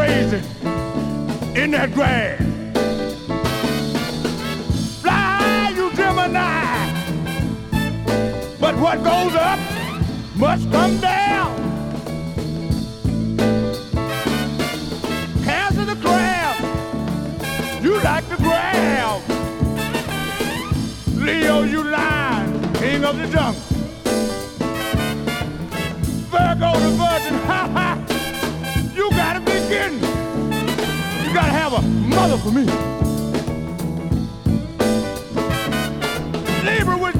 grazing in that grass. Fly, you Gemini, but what goes up must come down. Cancer the crab, you like to grab. Leo, you lion, king of the jungle. Virgo the virgin, ha ha, you gotta be kidding. You gotta have a mother for me. Libra with